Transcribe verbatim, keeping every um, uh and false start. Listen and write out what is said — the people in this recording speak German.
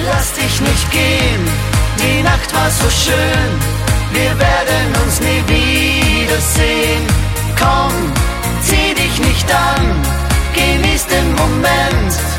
lass dich nicht gehen, die Nacht war so schön, wir werden uns nie wiedersehen. Komm, zieh dich nicht an, genieß den Moment.